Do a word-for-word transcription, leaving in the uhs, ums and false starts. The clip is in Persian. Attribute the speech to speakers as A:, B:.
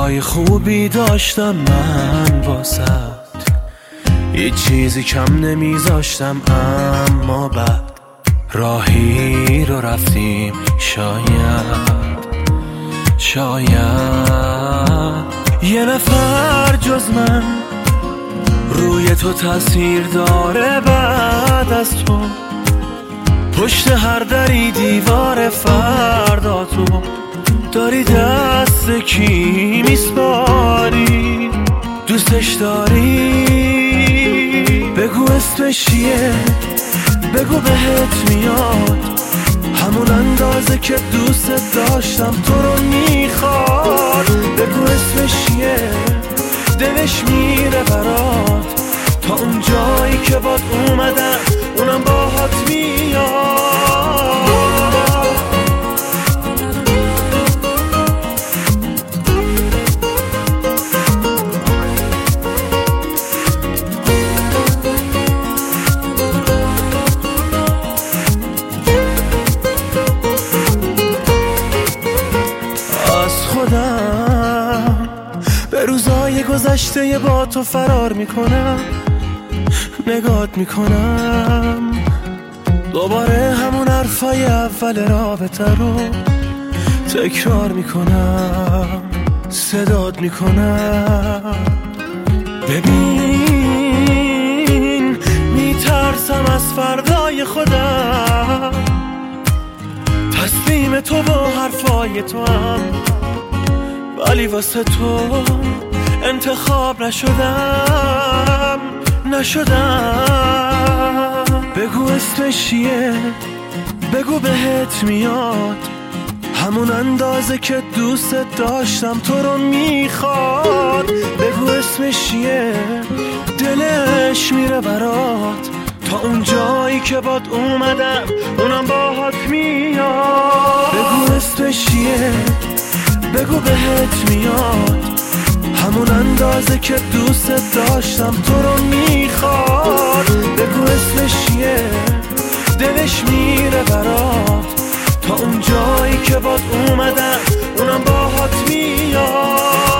A: روزای خوبی داشتم من واسط، هیچ چیزی کم نمیذاشتم، اما بعد راهی رو رفتیم. شاید شاید یه نفر جز من روی تو تاثیر داره، بعد از تو پشت هر دری دیوار فردا تو داری دست کی میسپاری، دوستش داری بگو اسمش چیه، بگو بهت میاد همون اندازه که دوست داشتم تو رو میخواد، بگو اسمش چیه، دلش میره برات تا اون جایی که باد اومدن اونم باهات میاد. به روزای گذشته با تو فرار میکنم، نگات میکنم دوباره همون حرفای اول رابطه رو تکرار میکنم، صدات میکنم. ببین میترسم از فردای خودم، تسلیم تو با حرفای تو هم، ولی واسه تو انتخاب نشدم نشدم. بگو اسمش چیه، بگو بهت میاد همون اندازه که دوست داشتم تو رو میخواد، بگو اسمش چیه، دلش میره برات تا اون جایی که باد اومدم اونم باهات میاد. بگو اسمش چیه، بگو بهت میاد همون اندازه که دوست داشتم تو رو میخواد، بگو اسمش چیه، دلش میره برات تا اون جایی که باد اومدم اونم باهات میاد.